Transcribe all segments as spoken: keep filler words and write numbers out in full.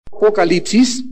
Apocalipsis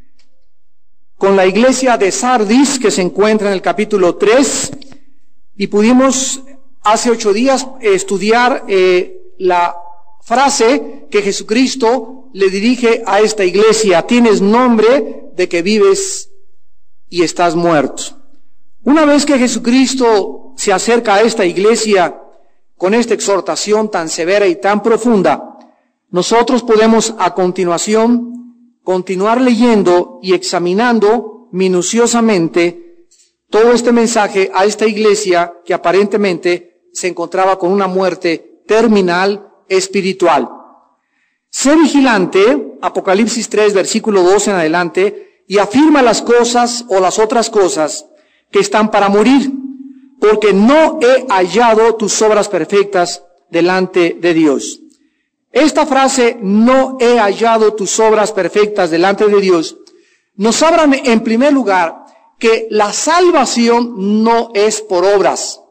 con la iglesia de Sardis, que se encuentra en el capítulo tres, y pudimos hace ocho días estudiar eh, la frase que Jesucristo le dirige a esta iglesia: tienes nombre de que vives y estás muerto. Una vez que Jesucristo se acerca a esta iglesia con esta exhortación tan severa y tan profunda, nosotros podemos a continuación continuar leyendo y examinando minuciosamente todo este mensaje a esta iglesia que aparentemente se encontraba con una muerte terminal espiritual. Sé vigilante, Apocalipsis tres, versículo doce en adelante, y afirma las cosas o las otras cosas que están para morir, porque no he hallado tus obras perfectas delante de Dios. Esta frase, no he hallado tus obras perfectas delante de Dios, nos habla en primer lugar que la salvación no es por obras.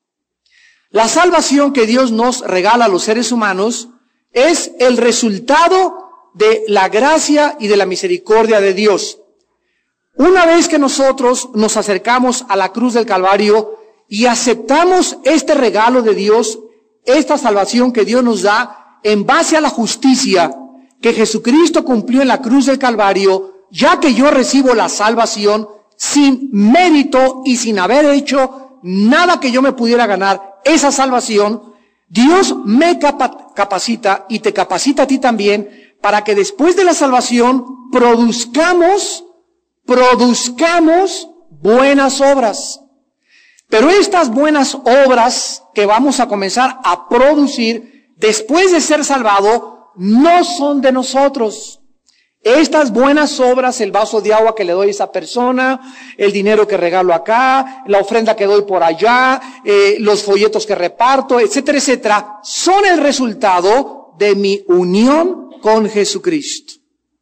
La salvación que Dios nos regala a los seres humanos es el resultado de la gracia y de la misericordia de Dios. Una vez que nosotros nos acercamos a la cruz del Calvario y aceptamos este regalo de Dios, esta salvación que Dios nos da, en base a la justicia que Jesucristo cumplió en la cruz del Calvario, ya que yo recibo la salvación sin mérito y sin haber hecho nada que yo me pudiera ganar esa salvación, Dios me capacita y te capacita a ti también para que después de la salvación produzcamos, produzcamos buenas obras. Pero estas buenas obras que vamos a comenzar a producir después de ser salvado, no son de nosotros. Estas buenas obras, el vaso de agua que le doy a esa persona, el dinero que regalo acá, la ofrenda que doy por allá, eh, los folletos que reparto, etcétera, etcétera, son el resultado de mi unión con Jesucristo.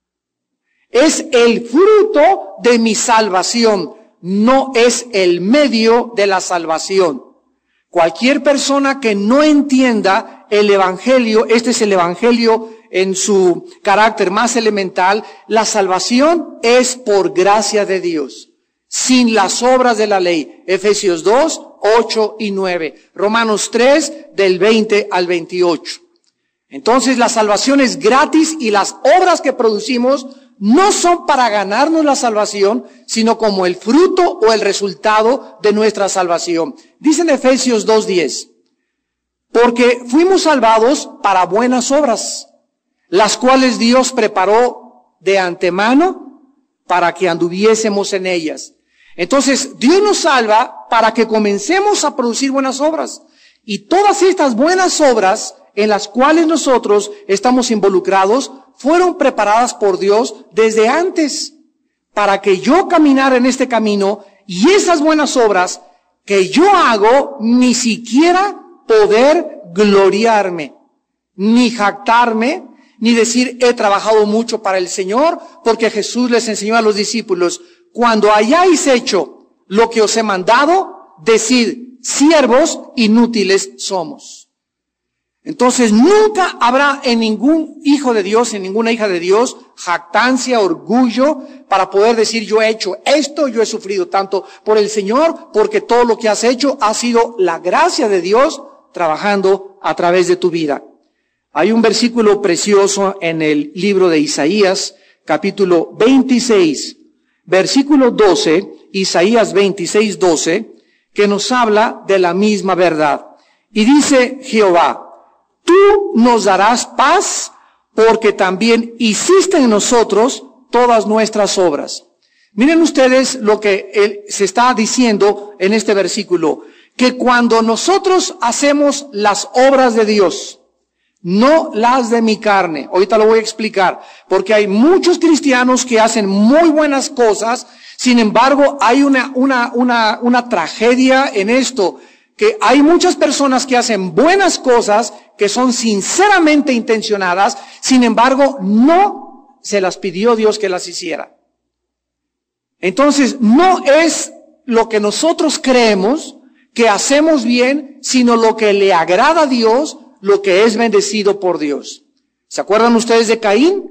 Es el fruto de mi salvación, no es el medio de la salvación. Cualquier persona que no entienda el evangelio, este es el evangelio en su carácter más elemental, la salvación es por gracia de Dios, sin las obras de la ley. Efesios dos, ocho y nueve. Romanos tres, del veinte al veintiocho. Entonces la salvación es gratis y las obras que producimos no son para ganarnos la salvación, sino como el fruto o el resultado de nuestra salvación. Dice en Efesios dos diez, porque fuimos salvados para buenas obras, las cuales Dios preparó de antemano para que anduviésemos en ellas. Entonces, Dios nos salva para que comencemos a producir buenas obras. Y todas estas buenas obras en las cuales nosotros estamos involucrados fueron preparadas por Dios desde antes para que yo caminara en este camino, y esas buenas obras que yo hago, ni siquiera poder gloriarme, ni jactarme, ni decir he trabajado mucho para el Señor, porque Jesús les enseñó a los discípulos: cuando hayáis hecho lo que os he mandado, decid, siervos inútiles somos. Entonces nunca habrá en ningún hijo de Dios, en ninguna hija de Dios, jactancia, orgullo, para poder decir yo he hecho esto, yo he sufrido tanto por el Señor, porque todo lo que has hecho ha sido la gracia de Dios trabajando a través de tu vida. Hay un versículo precioso en el libro de Isaías, capítulo veintiséis, versículo doce, Isaías veintiséis, doce, que nos habla de la misma verdad. Y dice Jehová: tú nos darás paz, porque también hiciste en nosotros todas nuestras obras. Miren ustedes lo que él se está diciendo en este versículo, que cuando nosotros hacemos las obras de Dios, no las de mi carne, ahorita lo voy a explicar, porque hay muchos cristianos que hacen muy buenas cosas, sin embargo hay una, una, una, una tragedia en esto, que hay muchas personas que hacen buenas cosas, que son sinceramente intencionadas, sin embargo, no se las pidió Dios que las hiciera. Entonces, no es lo que nosotros creemos que hacemos bien, sino lo que le agrada a Dios, lo que es bendecido por Dios. ¿Se acuerdan ustedes de Caín?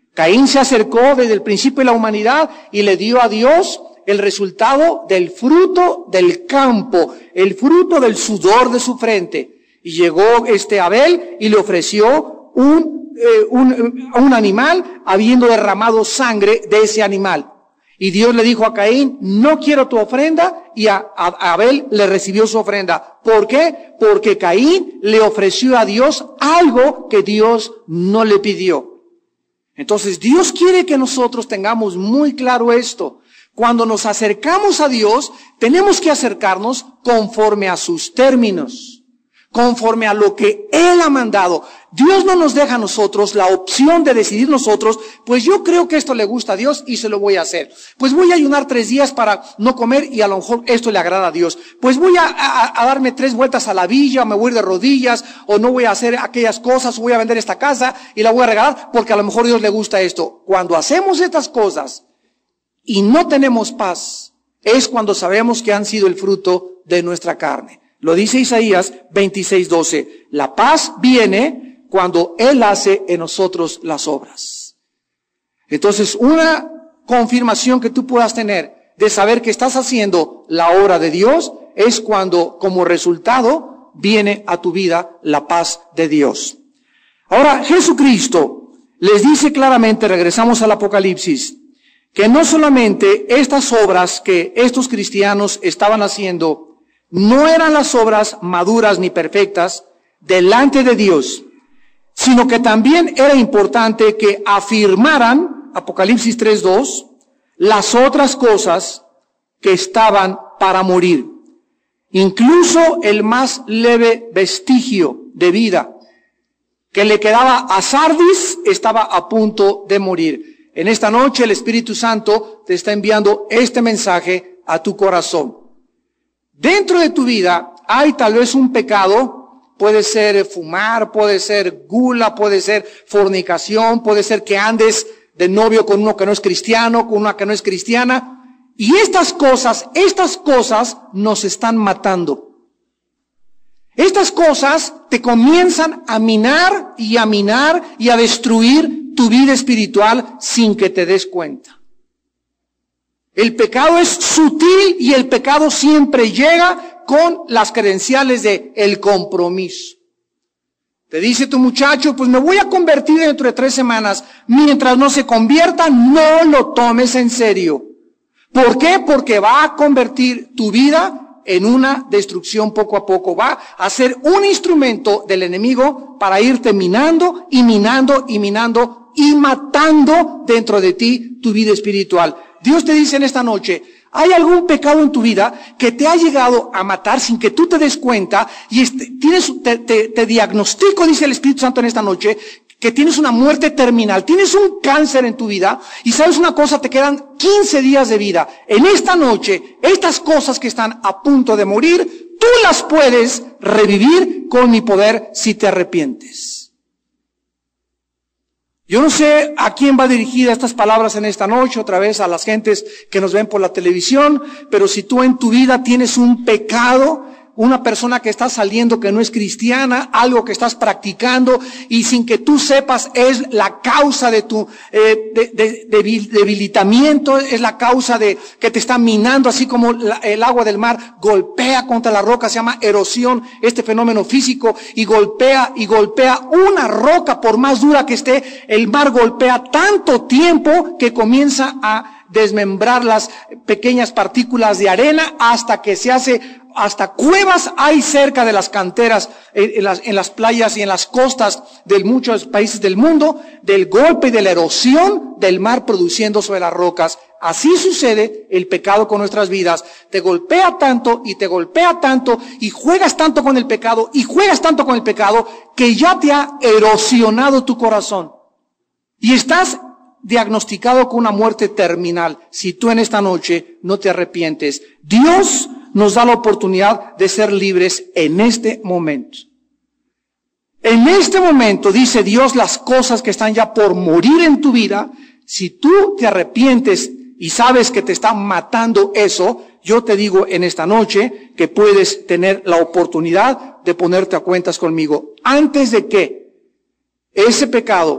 Caín se acercó desde el principio de la humanidad y le dio a Dios el resultado del fruto del campo, el fruto del sudor de su frente. Y llegó este Abel y le ofreció un, eh, un, un animal habiendo derramado sangre de ese animal. Y Dios le dijo a Caín, no quiero tu ofrenda, y a, a Abel le recibió su ofrenda. ¿Por qué? Porque Caín le ofreció a Dios algo que Dios no le pidió. Entonces Dios quiere que nosotros tengamos muy claro esto. Cuando nos acercamos a Dios, tenemos que acercarnos conforme a sus términos, conforme a lo que Él ha mandado. Dios no nos deja a nosotros la opción de decidir nosotros, pues yo creo que esto le gusta a Dios y se lo voy a hacer. Pues voy a ayunar tres días para no comer y a lo mejor esto le agrada a Dios. Pues voy a, a, a darme tres vueltas a la villa, me voy a ir de rodillas, o no voy a hacer aquellas cosas, o voy a vender esta casa y la voy a regalar porque a lo mejor a Dios le gusta esto. Cuando hacemos estas cosas y no tenemos paz, es cuando sabemos que han sido el fruto de nuestra carne. Lo dice Isaías veintiséis doce. La paz viene cuando Él hace en nosotros las obras. Entonces, una confirmación que tú puedas tener de saber que estás haciendo la obra de Dios es cuando, como resultado, viene a tu vida la paz de Dios. Ahora, Jesucristo les dice claramente, regresamos al Apocalipsis, que no solamente estas obras que estos cristianos estaban haciendo no eran las obras maduras ni perfectas delante de Dios, sino que también era importante que afirmaran, Apocalipsis tres dos, las otras cosas que estaban para morir. Incluso el más leve vestigio de vida que le quedaba a Sardis estaba a punto de morir. En esta noche el Espíritu Santo te está enviando este mensaje a tu corazón. Dentro de tu vida hay tal vez un pecado, puede ser fumar, puede ser gula, puede ser fornicación, puede ser que andes de novio con uno que no es cristiano, con una que no es cristiana. Y estas cosas, estas cosas nos están matando. Estas cosas te comienzan a minar y a minar y a destruir tu vida espiritual sin que te des cuenta. El pecado es sutil y el pecado siempre llega con las credenciales de el compromiso. Te dice tu muchacho, pues me voy a convertir dentro de tres semanas. Mientras no se convierta, no lo tomes en serio. ¿Por qué? Porque va a convertir tu vida en una destrucción poco a poco. Va a ser un instrumento del enemigo para irte minando y minando y minando y matando dentro de ti tu vida espiritual. Dios te dice en esta noche, ¿hay algún pecado en tu vida que te ha llegado a matar sin que tú te des cuenta? Y este, tienes, te, te, te diagnostico, dice el Espíritu Santo en esta noche, que tienes una muerte terminal, tienes un cáncer en tu vida, y sabes una cosa, te quedan quince días de vida. En esta noche, estas cosas que están a punto de morir, tú las puedes revivir con mi poder si te arrepientes. Yo no sé a quién va dirigida estas palabras en esta noche, otra vez a las gentes que nos ven por la televisión, pero si tú en tu vida tienes un pecado, una persona que está saliendo que no es cristiana, algo que estás practicando y sin que tú sepas es la causa de tu eh, de, de, de debilitamiento, es la causa de que te está minando, así como la, el agua del mar golpea contra la roca, se llama erosión, este fenómeno físico, y golpea y golpea una roca, por más dura que esté, el mar golpea tanto tiempo que comienza a desmembrar las pequeñas partículas de arena hasta que se hace, hasta cuevas hay cerca de las canteras, en las, en las playas y en las costas de muchos países del mundo, del golpe y de la erosión del mar produciendo sobre las rocas. Así sucede el pecado con nuestras vidas. Te golpea tanto y te golpea tanto y juegas tanto con el pecado y juegas tanto con el pecado que ya te ha erosionado tu corazón. Y estás diagnosticado con una muerte terminal si tú en esta noche no te arrepientes. Dios nos da la oportunidad de ser libres en este momento. En este momento dice Dios las cosas que están ya por morir en tu vida. Si tú te arrepientes y sabes que te está matando eso, yo te digo en esta noche que puedes tener la oportunidad de ponerte a cuentas conmigo antes de que ese pecado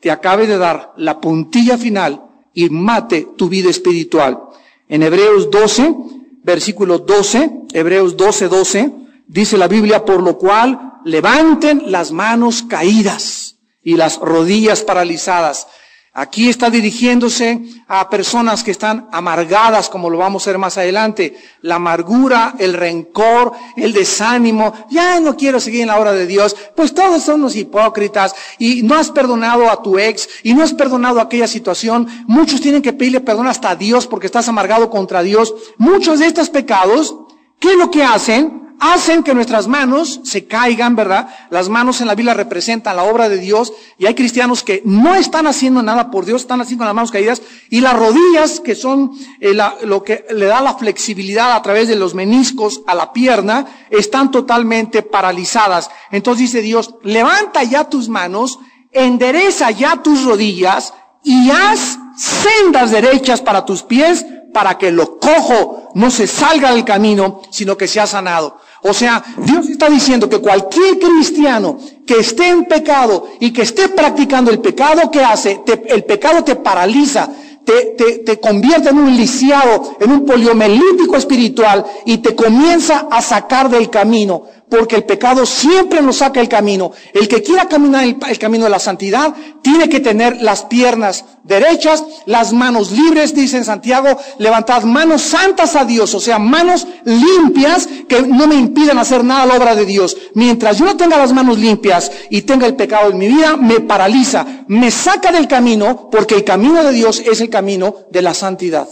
te acabe de dar la puntilla final y mate tu vida espiritual. En Hebreos doce, versículo doce, Hebreos doce, doce, dice la Biblia, por lo cual levanten las manos caídas y las rodillas paralizadas. Aquí está dirigiéndose a personas que están amargadas, como lo vamos a ver más adelante. La amargura, el rencor, el desánimo. Ya no quiero seguir en la obra de Dios. Pues todos son unos hipócritas. Y no has perdonado a tu ex. Y no has perdonado aquella situación. Muchos tienen que pedirle perdón hasta a Dios porque estás amargado contra Dios. Muchos de estos pecados, ¿qué es lo que hacen? Hacen que nuestras manos se caigan, ¿verdad? Las manos en la Biblia representan la obra de Dios y hay cristianos que no están haciendo nada por Dios, están haciendo con las manos caídas, y las rodillas, que son eh, la, lo que le da la flexibilidad a través de los meniscos a la pierna, están totalmente paralizadas. Entonces dice Dios, levanta ya tus manos, endereza ya tus rodillas y haz sendas derechas para tus pies, para que lo cojo no se salga del camino, sino que sea sanado. O sea, Dios está diciendo que cualquier cristiano que esté en pecado y que esté practicando el pecado que hace, te, el pecado te paraliza, te, te, te convierte en un lisiado, en un poliomelítico espiritual y te comienza a sacar del camino. Porque el pecado siempre nos saca del camino. El que quiera caminar el, el camino de la santidad tiene que tener las piernas derechas, las manos libres, dice en Santiago, levantad manos santas a Dios, o sea, manos limpias que no me impidan hacer nada a la obra de Dios. Mientras yo no tenga las manos limpias y tenga el pecado en mi vida, me paraliza, me saca del camino, porque el camino de Dios es el camino de la santidad.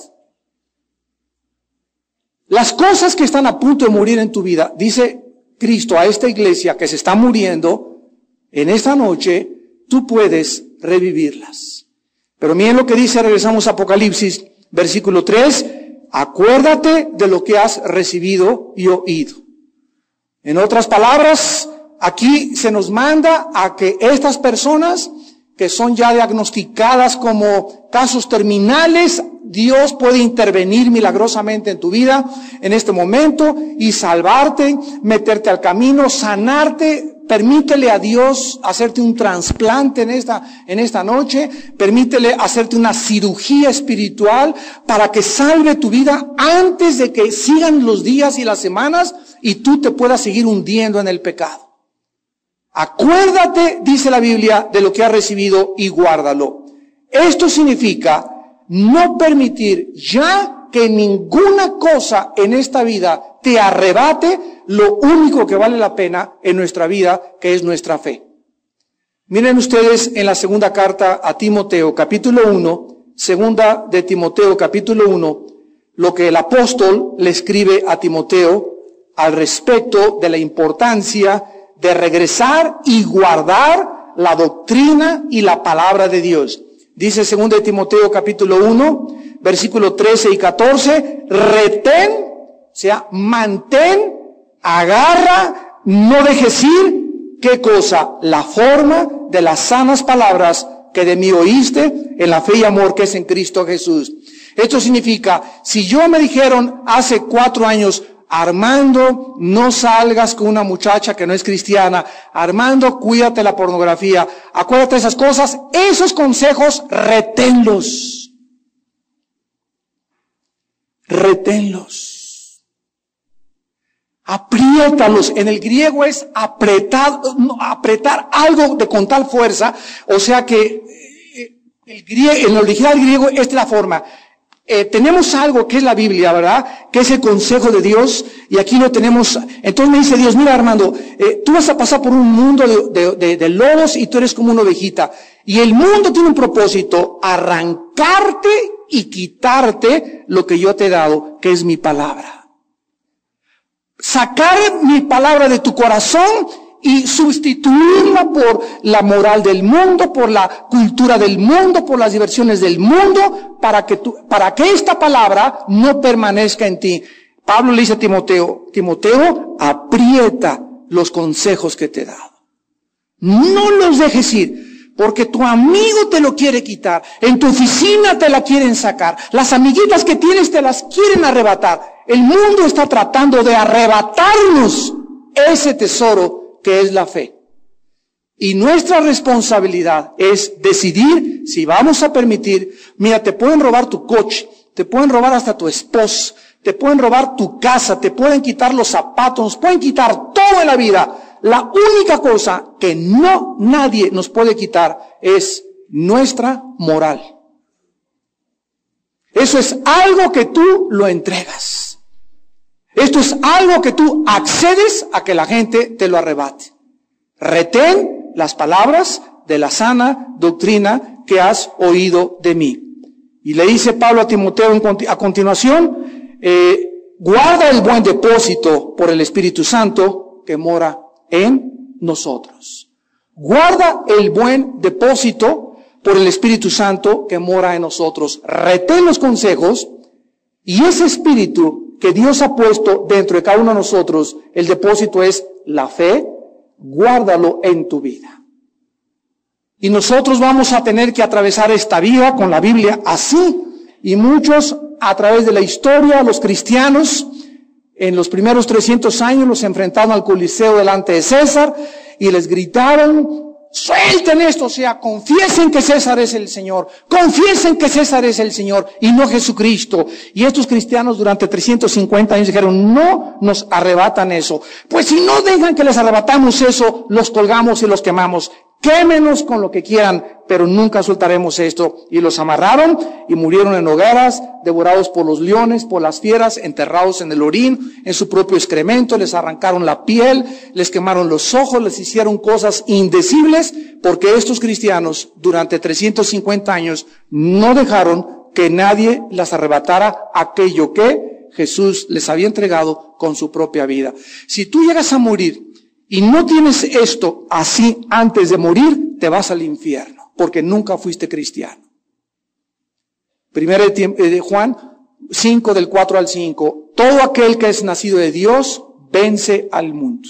Las cosas que están a punto de morir en tu vida, dice Cristo a esta iglesia que se está muriendo, en esta noche tú puedes revivirlas. Pero miren lo que dice, regresamos a Apocalipsis, versículo tres, acuérdate de lo que has recibido y oído. En otras palabras, aquí se nos manda a que estas personas que son ya diagnosticadas como casos terminales, Dios puede intervenir milagrosamente en tu vida en este momento y salvarte, meterte al camino, sanarte. Permítele a Dios hacerte un trasplante en esta, en esta noche. Permítele hacerte una cirugía espiritual para que salve tu vida antes de que sigan los días y las semanas y tú te puedas seguir hundiendo en el pecado. Acuérdate, dice la Biblia, de lo que has recibido y guárdalo. Esto significa no permitir ya que ninguna cosa en esta vida te arrebate lo único que vale la pena en nuestra vida, que es nuestra fe. Miren ustedes en la segunda carta a Timoteo, capítulo uno, segunda de Timoteo, capítulo uno, lo que el apóstol le escribe a Timoteo al respecto de la importancia de regresar y guardar la doctrina y la palabra de Dios. Dice segunda de Timoteo capítulo uno, versículo trece y catorce, retén, o sea, mantén, agarra, no dejes ir, ¿qué cosa? La forma de las sanas palabras que de mí oíste en la fe y amor que es en Cristo Jesús. Esto significa, si yo me dijeron hace cuatro años, Armando, no salgas con una muchacha que no es cristiana. Armando, cuídate la pornografía. Acuérdate de esas cosas. Esos consejos, reténlos. Reténlos. Apriétalos. En el griego es apretar, apretar algo de con tal fuerza. O sea que el griego, en el original griego, esta es la forma. Eh, tenemos algo que es la Biblia, ¿verdad? Que es el consejo de Dios, y aquí lo tenemos. Entonces me dice Dios, mira Armando, eh, tú vas a pasar por un mundo de, de, de, de lobos y tú eres como una ovejita. Y el mundo tiene un propósito, arrancarte y quitarte lo que yo te he dado, que es mi palabra. Sacar mi palabra de tu corazón y sustituirla por la moral del mundo, por la cultura del mundo, por las diversiones del mundo, para que tú, para que esta palabra no permanezca en ti. Pablo le dice a Timoteo, Timoteo, aprieta los consejos que te he dado. No los dejes ir, porque tu amigo te lo quiere quitar, en tu oficina te la quieren sacar, las amiguitas que tienes te las quieren arrebatar. El mundo está tratando de arrebatarnos ese tesoro que es la fe. Y nuestra responsabilidad es decidir si vamos a permitir, mira, te pueden robar tu coche, te pueden robar hasta tu esposo, te pueden robar tu casa, te pueden quitar los zapatos, nos pueden quitar todo en la vida. La única cosa que no nadie nos puede quitar es nuestra moral. Eso es algo que tú lo entregas. Esto es algo que tú accedes a que la gente te lo arrebate. Retén las palabras de la sana doctrina que has oído de mí. Y le dice Pablo a Timoteo a continuación, eh, guarda el buen depósito por el Espíritu Santo que mora en nosotros. Guarda el buen depósito por el Espíritu Santo que mora en nosotros. Retén los consejos y ese Espíritu que Dios ha puesto dentro de cada uno de nosotros, el depósito es la fe, guárdalo en tu vida. Y nosotros vamos a tener que atravesar esta vida con la Biblia así. Y muchos a través de la historia, los cristianos, en los primeros trescientos años los enfrentaron al Coliseo delante de César y les gritaron, suelten esto, o sea, confiesen que César es el Señor, confiesen que César es el Señor y no Jesucristo. Y estos cristianos durante trescientos cincuenta años dijeron, no nos arrebatan eso. Pues si no dejan que les arrebatamos eso, los colgamos y los quemamos. Quémenos con lo que quieran, pero nunca soltaremos esto. Y los amarraron y murieron en hogueras, devorados por los leones, por las fieras, enterrados en el orín, en su propio excremento, les arrancaron la piel, les quemaron los ojos, les hicieron cosas indecibles, porque estos cristianos durante trescientos cincuenta años no dejaron que nadie les arrebatara aquello que Jesús les había entregado con su propia vida. Si tú llegas a morir y no tienes esto así antes de morir, te vas al infierno, porque nunca fuiste cristiano. Primera de Juan cinco, del cuatro al cinco. Todo aquel que es nacido de Dios vence al mundo.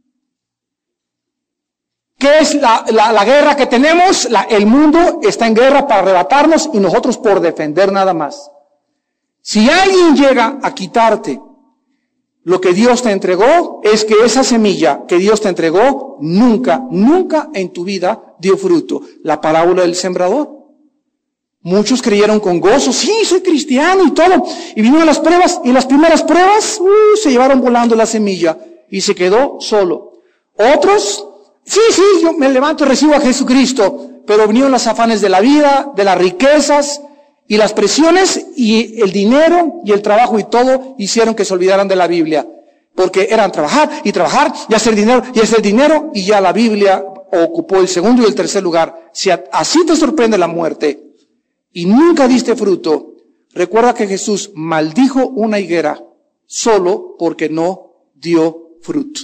¿Qué es la, la, la guerra que tenemos? La, el mundo está en guerra para arrebatarnos y nosotros por defender nada más. Si alguien llega a quitarte lo que Dios te entregó, es que esa semilla que Dios te entregó nunca, nunca en tu vida dio fruto. La parábola del sembrador. Muchos creyeron con gozo, sí, soy cristiano y todo. Y vinieron las pruebas, y las primeras pruebas, uh, se llevaron volando la semilla y se quedó solo. Otros, sí, sí, yo me levanto y recibo a Jesucristo, pero vinieron los afanes de la vida, de las riquezas, y las presiones y el dinero y el trabajo y todo hicieron que se olvidaran de la Biblia. Porque eran trabajar y trabajar y hacer dinero y hacer dinero y ya la Biblia ocupó el segundo y el tercer lugar. Si así te sorprende la muerte y nunca diste fruto, recuerda que Jesús maldijo una higuera solo porque no dio fruto.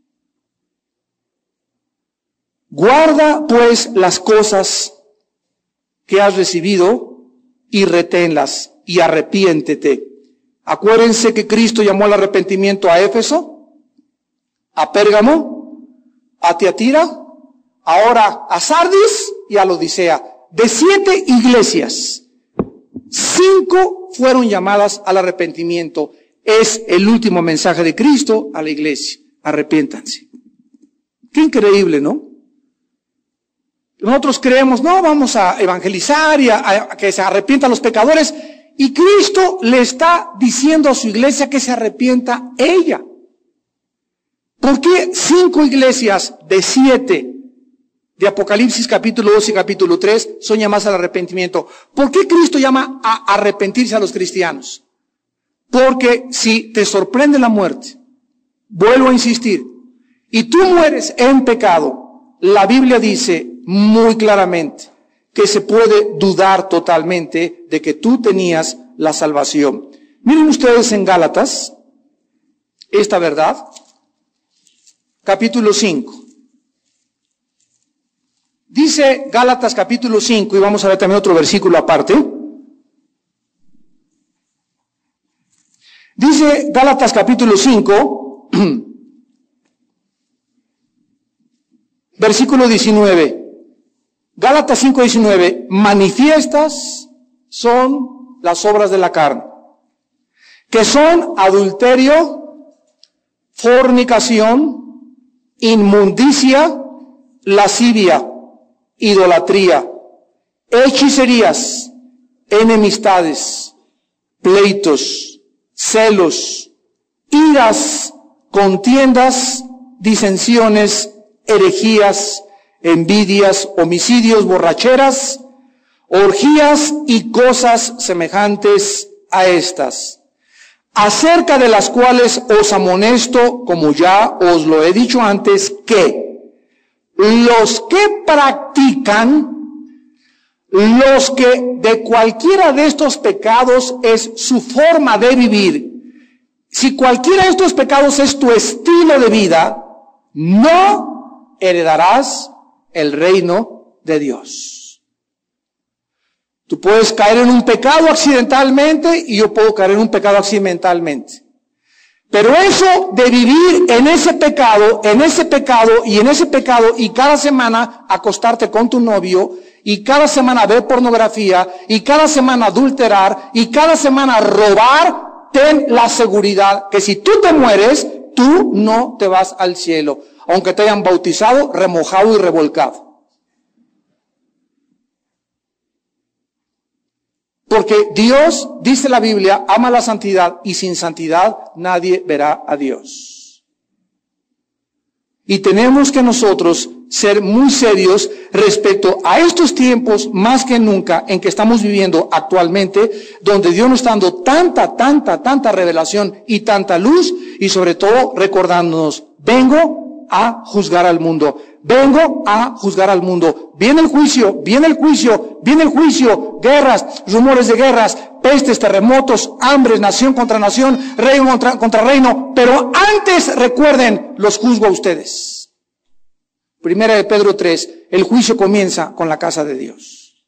Guarda pues las cosas que has recibido y reténlas y arrepiéntete. Acuérdense que Cristo llamó al arrepentimiento a Éfeso, a Pérgamo, a Tiatira, ahora a Sardis y a la Odisea. De siete iglesias, cinco fueron llamadas al arrepentimiento. Es el último mensaje de Cristo a la iglesia. Arrepiéntanse. Qué increíble, ¿no? Nosotros creemos, no, vamos a evangelizar y a, a que se arrepientan los pecadores. Y Cristo le está diciendo a su iglesia que se arrepienta ella. ¿Por qué cinco iglesias de siete de Apocalipsis capítulo dos y capítulo tres son llamadas al arrepentimiento? ¿Por qué Cristo llama a arrepentirse a los cristianos? Porque si te sorprende la muerte, vuelvo a insistir, y tú mueres en pecado, la Biblia dice muy claramente que se puede dudar totalmente de que tú tenías la salvación. Miren ustedes en Gálatas esta verdad, capítulo cinco. Dice Gálatas capítulo cinco, y vamos a ver también otro versículo aparte. Dice Gálatas capítulo cinco, versículo diecinueve. Gálatas cinco diecinueve, manifiestas son las obras de la carne, que son adulterio, fornicación, inmundicia, lascivia, idolatría, hechicerías, enemistades, pleitos, celos, iras, contiendas, disensiones, herejías, envidias, homicidios, borracheras, orgías y cosas semejantes a estas, acerca de las cuales os amonesto, como ya os lo he dicho antes, que los que practican, los que de cualquiera de estos pecados es su forma de vivir, si cualquiera de estos pecados es tu estilo de vida, no heredarás el reino de Dios. Tú puedes caer en un pecado accidentalmente y yo puedo caer en un pecado accidentalmente. Pero eso de vivir en ese pecado, en ese pecado y en ese pecado y cada semana acostarte con tu novio y cada semana ver pornografía y cada semana adulterar y cada semana robar, ten la seguridad que si tú te mueres, tú no te vas al cielo, aunque te hayan bautizado, remojado y revolcado. Porque Dios, dice la Biblia, ama la santidad y sin santidad nadie verá a Dios. Y tenemos que nosotros ser muy serios respecto a estos tiempos más que nunca en que estamos viviendo actualmente, donde Dios nos está dando tanta, tanta, tanta revelación y tanta luz, y sobre todo recordándonos, vengo a juzgar al mundo. Vengo a juzgar al mundo. Viene el juicio, viene el juicio, viene el juicio, guerras, rumores de guerras, pestes, terremotos, hambres, nación contra nación, reino contra, contra reino. Pero antes, recuerden, los juzgo a ustedes. Primera de Pedro tres, el juicio comienza con la casa de Dios.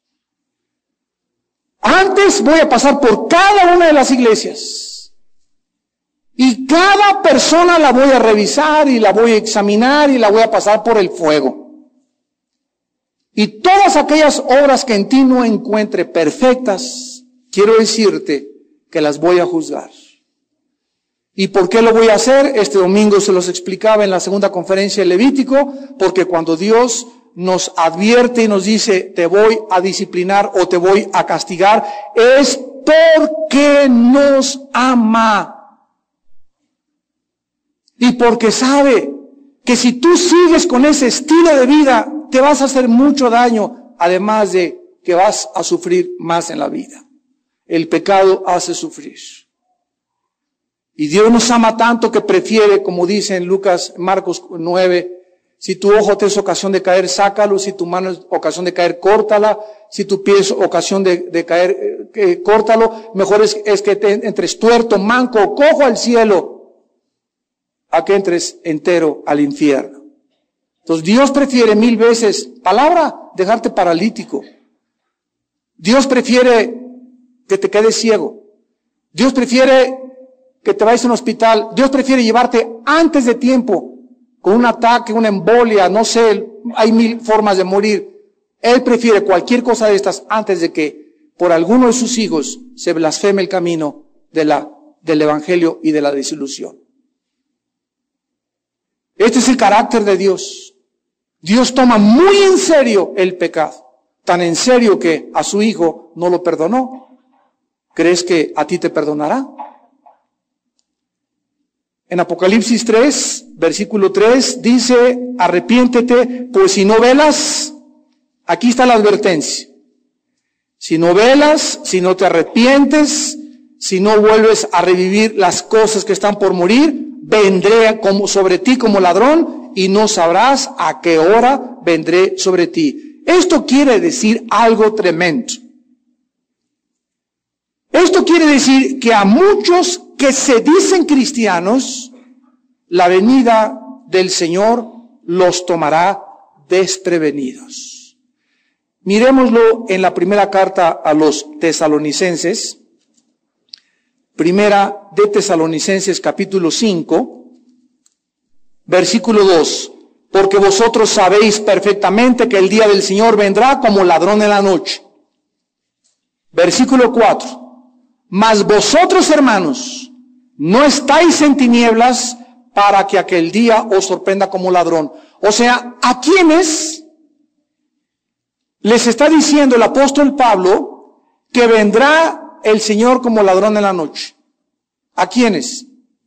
Antes voy a pasar por cada una de las iglesias. Y cada persona la voy a revisar y la voy a examinar y la voy a pasar por el fuego. Y todas aquellas obras que en ti no encuentre perfectas, quiero decirte que las voy a juzgar. ¿Y por qué lo voy a hacer? Este domingo se los explicaba en la segunda conferencia de Levítico, porque cuando Dios nos advierte y nos dice, te voy a disciplinar o te voy a castigar, es porque nos ama. Y porque sabe que si tú sigues con ese estilo de vida, te vas a hacer mucho daño, además de que vas a sufrir más en la vida. El pecado hace sufrir. Y Dios nos ama tanto que prefiere, como dice en Lucas, Marcos nueve, si tu ojo te es ocasión de caer, sácalo, si tu mano es ocasión de caer, córtala, si tu pie es ocasión de, de caer, eh, córtalo. Mejor es, es que te entres tuerto, manco, cojo al cielo, a que entres entero al infierno. Entonces Dios prefiere mil veces, palabra, dejarte paralítico. Dios prefiere que te quedes ciego. Dios prefiere que te vayas a un hospital. Dios prefiere llevarte antes de tiempo, con un ataque, una embolia, no sé, hay mil formas de morir. Él prefiere cualquier cosa de estas antes de que por alguno de sus hijos se blasfeme el camino de la, del evangelio y de la desilusión. Este es el carácter de Dios. Dios toma muy en serio el pecado. Tan en serio que a su hijo no lo perdonó. ¿Crees que a ti te perdonará? En Apocalipsis tres, versículo tres, dice, arrepiéntete, pues si no velas, aquí está la advertencia. Si no velas, si no te arrepientes, si no vuelves a revivir las cosas que están por morir, vendré como sobre ti como ladrón y no sabrás a qué hora vendré sobre ti. Esto quiere decir algo tremendo. Esto quiere decir que a muchos que se dicen cristianos, la venida del Señor los tomará desprevenidos. Miremoslo en la primera carta a los tesalonicenses. Primera de Tesalonicenses capítulo cinco, versículo dos. Porque vosotros sabéis perfectamente que el día del Señor vendrá como ladrón en la noche. Versículo cuatro. Mas vosotros, hermanos, no estáis en tinieblas para que aquel día os sorprenda como ladrón. O sea, ¿a quiénes les está diciendo el apóstol Pablo que vendrá el Señor como ladrón en la noche. ¿A quiénes?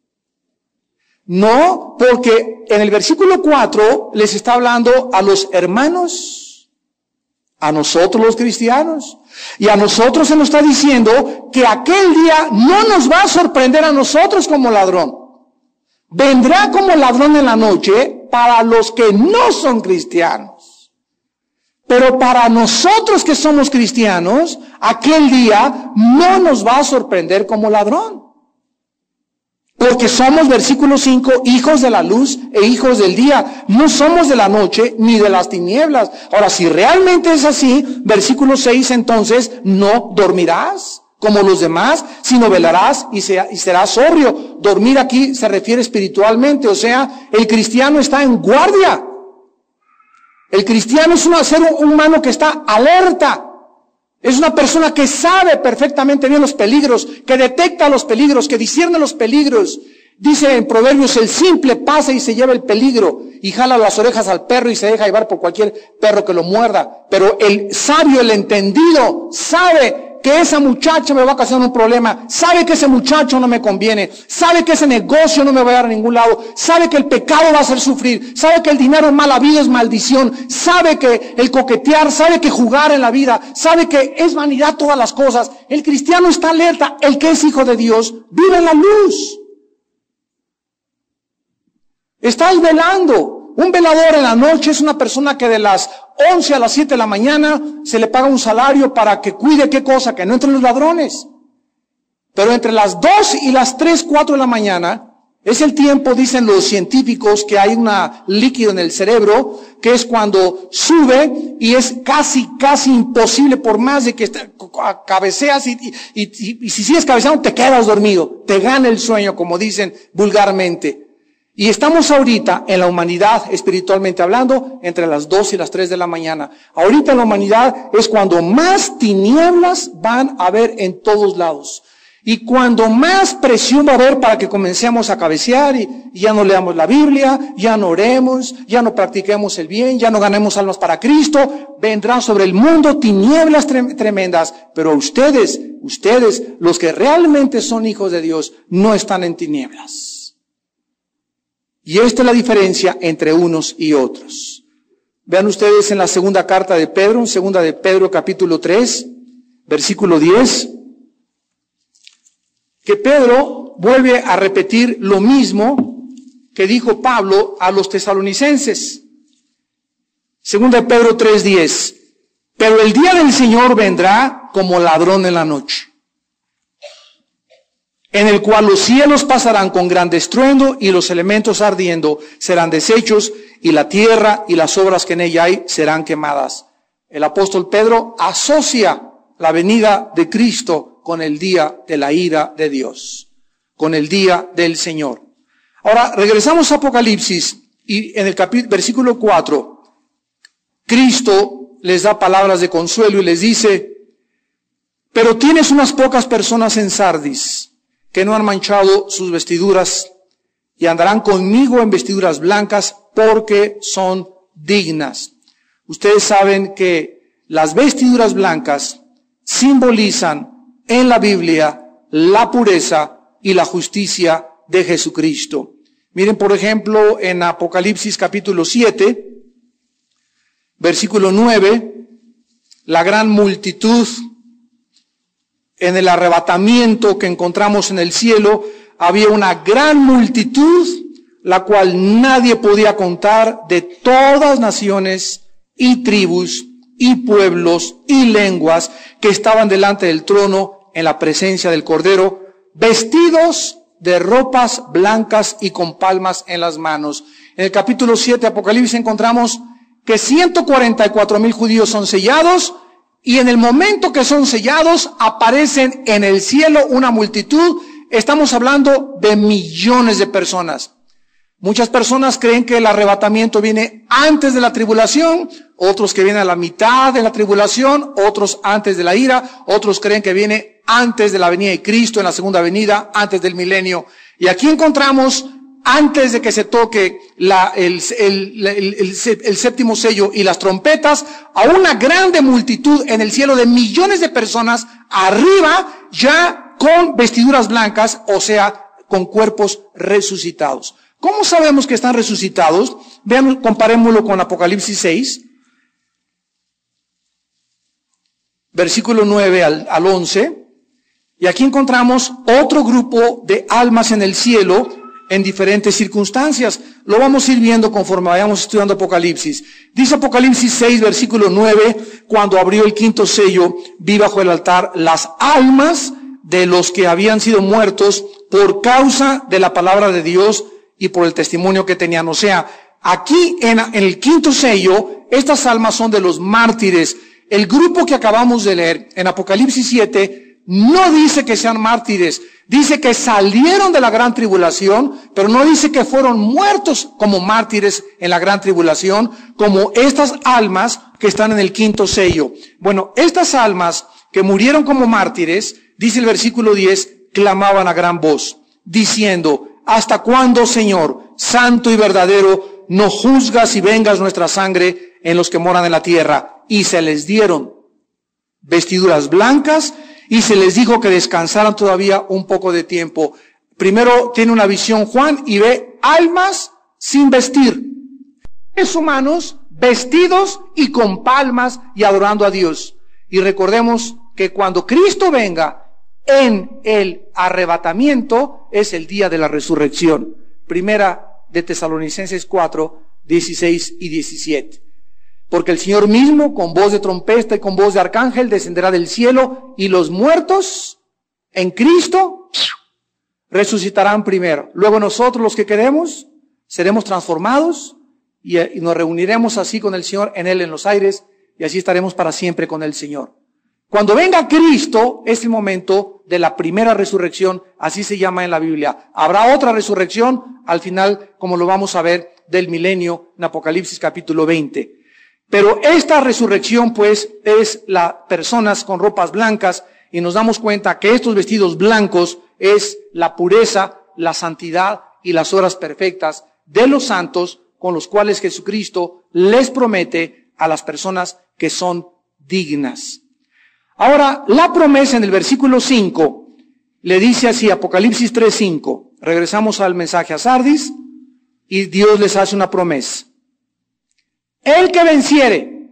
No, porque en el versículo cuatro les está hablando a los hermanos, a nosotros los cristianos, y a nosotros se nos está diciendo que aquel día no nos va a sorprender a nosotros como ladrón. Vendrá como ladrón en la noche para los que no son cristianos. Pero para nosotros que somos cristianos, aquel día no nos va a sorprender como ladrón. Porque somos, versículo cinco, hijos de la luz e hijos del día. No somos de la noche ni de las tinieblas. Ahora, si realmente es así, versículo seis, entonces, no dormirás como los demás, sino velarás y, sea, y serás sobrio. Dormir aquí se refiere espiritualmente, o sea, el cristiano está en guardia. El cristiano es un ser humano que está alerta. Es una persona que sabe perfectamente bien los peligros, que detecta los peligros, que discierne los peligros. Dice en Proverbios, el simple pasa y se lleva el peligro y jala las orejas al perro y se deja llevar por cualquier perro que lo muerda. Pero el sabio, el entendido, sabe que esa muchacha me va a causar un problema, sabe que ese muchacho no me conviene, sabe que ese negocio no me va a llevar a ningún lado, sabe que el pecado va a hacer sufrir, sabe que el dinero en mala vida es maldición, sabe que el coquetear, sabe que jugar en la vida, sabe que es vanidad todas las cosas. El cristiano está alerta, el que es hijo de Dios vive en la luz. Estás velando. Un velador en la noche es una persona que de las once a las siete de la mañana se le paga un salario para que cuide qué cosa, que no entren los ladrones. Pero entre las dos y las tres, cuatro de la mañana es el tiempo, dicen los científicos, que hay un líquido en el cerebro, que es cuando sube y es casi, casi imposible, por más de que cabeceas y, y, y, y si sigues cabeceando te quedas dormido, te gana el sueño, como dicen vulgarmente. Y estamos ahorita en la humanidad, espiritualmente hablando, entre las dos y las tres de la mañana. Ahorita en la humanidad es cuando más tinieblas van a haber en todos lados. Y cuando más presión va a haber para que comencemos a cabecear y, y ya no leamos la Biblia, ya no oremos, ya no practiquemos el bien, ya no ganemos almas para Cristo, vendrán sobre el mundo tinieblas tre- tremendas. Pero ustedes, ustedes, los que realmente son hijos de Dios, no están en tinieblas. Y esta es la diferencia entre unos y otros. Vean ustedes en la segunda carta de Pedro, en segunda de Pedro capítulo tres, versículo diez, que Pedro vuelve a repetir lo mismo que dijo Pablo a los tesalonicenses. Segunda de Pedro tres diez, pero el día del Señor vendrá como ladrón en la noche, en el cual los cielos pasarán con gran estruendo y los elementos ardiendo serán deshechos y la tierra y las obras que en ella hay serán quemadas. El apóstol Pedro asocia la venida de Cristo con el día de la ira de Dios, con el día del Señor. Ahora, regresamos a Apocalipsis y en el capítulo, versículo cuatro, Cristo les da palabras de consuelo y les dice, pero tienes unas pocas personas en Sardis que no han manchado sus vestiduras y andarán conmigo en vestiduras blancas porque son dignas. Ustedes saben que las vestiduras blancas simbolizan en la Biblia la pureza y la justicia de Jesucristo. Miren, por ejemplo, en Apocalipsis capítulo siete, versículo nueve, la gran multitud. En el arrebatamiento que encontramos en el cielo, había una gran multitud, la cual nadie podía contar, de todas naciones y tribus y pueblos y lenguas que estaban delante del trono en la presencia del Cordero, vestidos de ropas blancas y con palmas en las manos. En el capítulo siete de Apocalipsis encontramos que ciento cuarenta y cuatro mil judíos son sellados. Y en el momento que son sellados, aparecen en el cielo una multitud. Estamos hablando de millones de personas. Muchas personas creen que el arrebatamiento viene antes de la tribulación, otros que viene a la mitad de la tribulación, otros antes de la ira, otros creen que viene antes de la venida de Cristo en la segunda venida, antes del milenio. Y aquí encontramos antes de que se toque la, el, el, el, el, el séptimo sello y las trompetas, a una grande multitud en el cielo de millones de personas arriba, ya con vestiduras blancas, o sea, con cuerpos resucitados. ¿Cómo sabemos que están resucitados? Vean, comparémoslo con Apocalipsis seis, versículo nueve al, al once, y aquí encontramos otro grupo de almas en el cielo, en diferentes circunstancias. Lo vamos a ir viendo conforme vayamos estudiando Apocalipsis. Dice Apocalipsis seis, versículo nueve, cuando abrió el quinto sello, vi bajo el altar las almas de los que habían sido muertos por causa de la palabra de Dios y por el testimonio que tenían. O sea, aquí en, en el quinto sello, estas almas son de los mártires. El grupo que acabamos de leer en Apocalipsis siete no dice que sean mártires, dice que salieron de la gran tribulación, pero no dice que fueron muertos como mártires en la gran tribulación, como estas almas que están en el quinto sello. Bueno, estas almas que murieron como mártires, dice el versículo diez, clamaban a gran voz, diciendo, ¿hasta cuándo, Señor, santo y verdadero, no juzgas y vengas nuestra sangre en los que moran en la tierra? Y se les dieron vestiduras blancas, y se les dijo que descansaran todavía un poco de tiempo. Primero tiene una visión Juan y ve almas sin vestir. Seres humanos vestidos y con palmas y adorando a Dios. Y recordemos que cuando Cristo venga en el arrebatamiento es el día de la resurrección. Primera de Tesalonicenses cuatro, dieciséis y diecisiete. Porque el Señor mismo, con voz de trompeta y con voz de arcángel, descenderá del cielo, y los muertos en Cristo resucitarán primero. Luego nosotros, los que queremos, seremos transformados y, y nos reuniremos así con el Señor en Él en los aires, y así estaremos para siempre con el Señor. Cuando venga Cristo, es el momento de la primera resurrección, así se llama en la Biblia. Habrá otra resurrección al final, como lo vamos a ver, del milenio en Apocalipsis capítulo veinte. Pero esta resurrección, pues, es las personas con ropas blancas, y nos damos cuenta que estos vestidos blancos es la pureza, la santidad y las obras perfectas de los santos, con los cuales Jesucristo les promete a las personas que son dignas. Ahora, la promesa en el versículo cinco le dice así, Apocalipsis tres cinco. Regresamos al mensaje a Sardis, y Dios les hace una promesa. El que venciere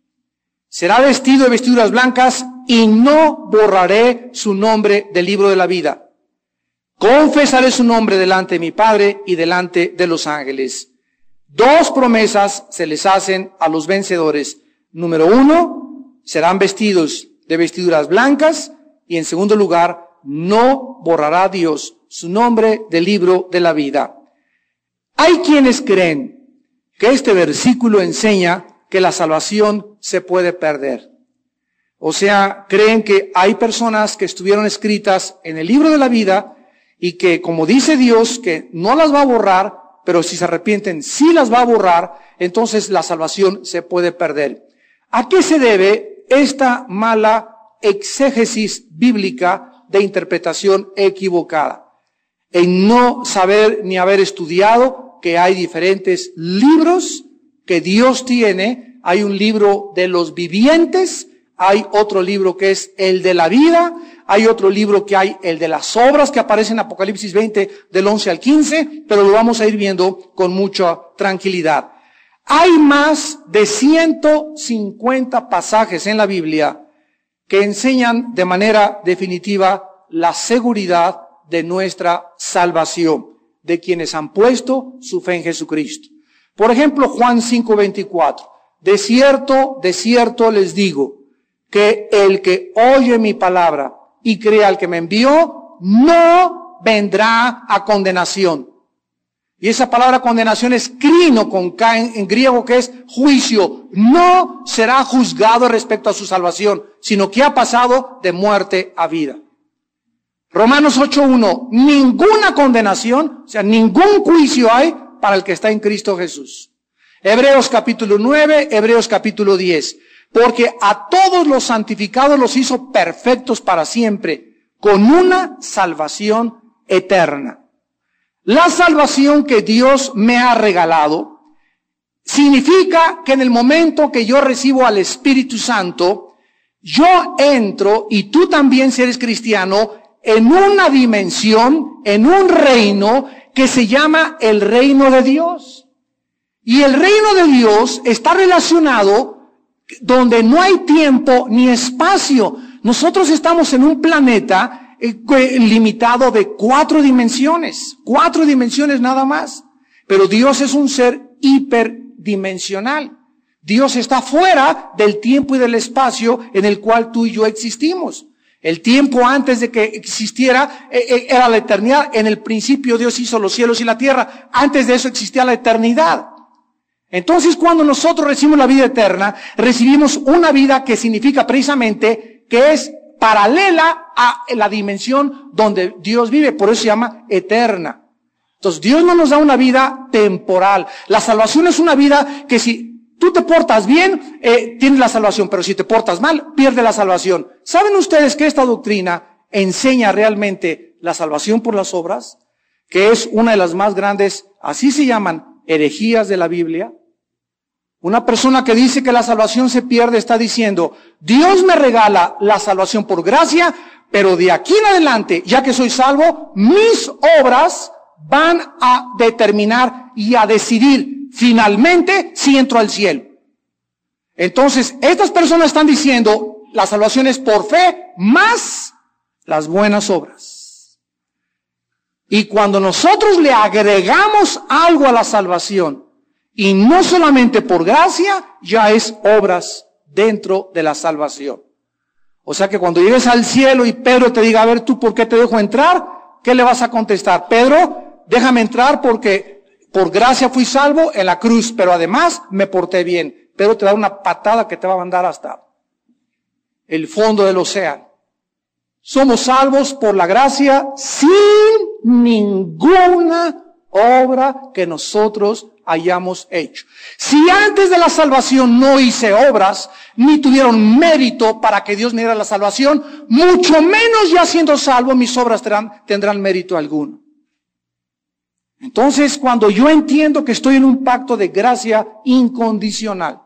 será vestido de vestiduras blancas, y no borraré su nombre del libro de la vida. Confesaré su nombre delante de mi Padre y delante de los ángeles. Dos promesas se les hacen a los vencedores. Número uno, serán vestidos de vestiduras blancas, y en segundo lugar, no borrará Dios su nombre del libro de la vida. Hay quienes creen que este versículo enseña que la salvación se puede perder. O sea, creen que hay personas que estuvieron escritas en el libro de la vida y que, como dice Dios, que no las va a borrar, pero si se arrepienten, sí las va a borrar, entonces la salvación se puede perder. ¿A qué se debe esta mala exégesis bíblica de interpretación equivocada? En no saber ni haber estudiado que hay diferentes libros que Dios tiene. Hay un libro de los vivientes, hay otro libro que es el de la vida, hay otro libro que hay el de las obras que aparece en Apocalipsis veinte del once al quince, pero lo vamos a ir viendo con mucha tranquilidad. Hay más de ciento cincuenta pasajes en la Biblia que enseñan de manera definitiva la seguridad de nuestra salvación, de quienes han puesto su fe en Jesucristo. Por ejemplo, Juan cinco veinticuatro. De cierto, de cierto les digo, que el que oye mi palabra y crea al que me envió, no vendrá a condenación. Y esa palabra condenación es crino con K en, en griego, que es juicio. No será juzgado respecto a su salvación, sino que ha pasado de muerte a vida. Romanos ocho uno, ninguna condenación, o sea, ningún juicio hay para el que está en Cristo Jesús. Hebreos capítulo nueve, Hebreos capítulo diez, porque a todos los santificados los hizo perfectos para siempre, con una salvación eterna. La salvación que Dios me ha regalado significa que en el momento que yo recibo al Espíritu Santo, yo entro, y tú también, si eres cristiano, en una dimensión, en un reino que se llama el reino de Dios. Y el reino de Dios está relacionado donde no hay tiempo ni espacio. Nosotros estamos en un planeta eh, limitado de cuatro dimensiones, cuatro dimensiones nada más. Pero Dios es un ser hiperdimensional. Dios está fuera del tiempo y del espacio en el cual tú y yo existimos. El tiempo antes de que existiera eh, era la eternidad. En el principio Dios hizo los cielos y la tierra. Antes de eso existía la eternidad. Entonces, cuando nosotros recibimos la vida eterna, recibimos una vida que significa precisamente que es paralela a la dimensión donde Dios vive. Por eso se llama eterna. Entonces, Dios no nos da una vida temporal. La salvación es una vida que si tú te portas bien, eh, tienes la salvación, pero si te portas mal, pierdes la salvación. ¿Saben ustedes que esta doctrina enseña realmente la salvación por las obras? Que es una de las más grandes, así se llaman, herejías de la Biblia. Una persona que dice que la salvación se pierde está diciendo, Dios me regala la salvación por gracia, pero de aquí en adelante, ya que soy salvo, mis obras van a determinar y a decidir finalmente si entro al cielo. Entonces, estas personas están diciendo, la salvación es por fe más las buenas obras. Y cuando nosotros le agregamos algo a la salvación, y no solamente por gracia, ya es obras dentro de la salvación. O sea que cuando llegues al cielo y Pedro te diga, a ver, ¿tú por qué te dejo entrar? ¿Qué le vas a contestar? Pedro, déjame entrar porque por gracia fui salvo en la cruz, pero además me porté bien. Pedro te da una patada que te va a mandar hasta el fondo del océano. Somos salvos por la gracia sin ninguna obra que nosotros hayamos hecho. Si antes de la salvación no hice obras, ni tuvieron mérito para que Dios me diera la salvación, mucho menos ya siendo salvo, mis obras tendrán, tendrán mérito alguno. Entonces, cuando yo entiendo que estoy en un pacto de gracia incondicional,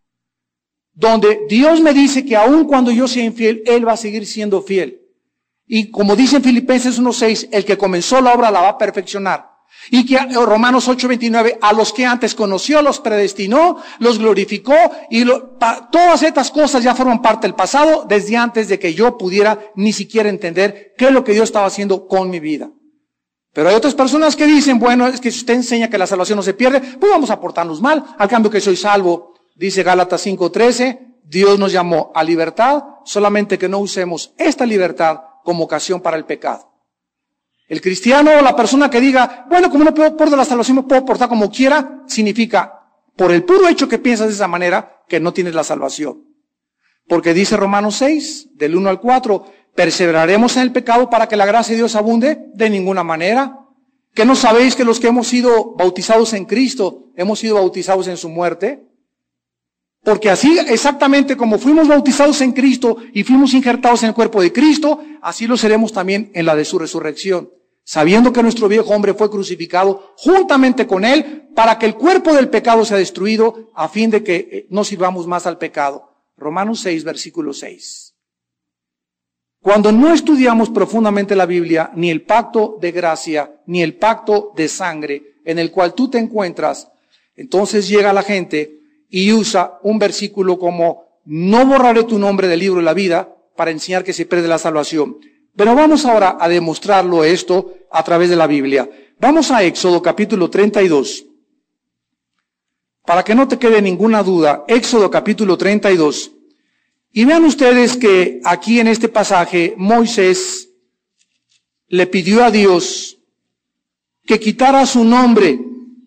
donde Dios me dice que aun cuando yo sea infiel, Él va a seguir siendo fiel. Y como dice en Filipenses uno seis, el que comenzó la obra la va a perfeccionar. Y que Romanos ocho veintinueve, a los que antes conoció, los predestinó, los glorificó, y lo, pa, todas estas cosas ya forman parte del pasado desde antes de que yo pudiera ni siquiera entender qué es lo que Dios estaba haciendo con mi vida. Pero hay otras personas que dicen, bueno, es que si usted enseña que la salvación no se pierde, pues vamos a portarnos mal, al cambio que soy salvo. Dice Gálatas cinco trece, Dios nos llamó a libertad, solamente que no usemos esta libertad como ocasión para el pecado. El cristiano o la persona que diga, bueno, como no puedo portar la salvación, me puedo portar como quiera, significa, por el puro hecho que piensas de esa manera, que no tienes la salvación. Porque dice Romanos seis, del uno al cuatro, ¿perseveraremos en el pecado para que la gracia de Dios abunde? De ninguna manera. ¿Que no sabéis que los que hemos sido bautizados en Cristo, hemos sido bautizados en su muerte? Porque así, exactamente como fuimos bautizados en Cristo y fuimos injertados en el cuerpo de Cristo, así lo seremos también en la de su resurrección, sabiendo que nuestro viejo hombre fue crucificado juntamente con Él para que el cuerpo del pecado sea destruido a fin de que no sirvamos más al pecado. Romanos seis, versículo seis. Cuando no estudiamos profundamente la Biblia, ni el pacto de gracia, ni el pacto de sangre en el cual tú te encuentras, entonces llega la gente y usa un versículo como, no borraré tu nombre del libro de la vida, para enseñar que se pierde la salvación. Pero vamos ahora a demostrarlo esto a través de la Biblia. Vamos a Éxodo capítulo treinta y dos. Para que no te quede ninguna duda, Éxodo capítulo treinta y dos. Y vean ustedes que aquí en este pasaje Moisés le pidió a Dios que quitara su nombre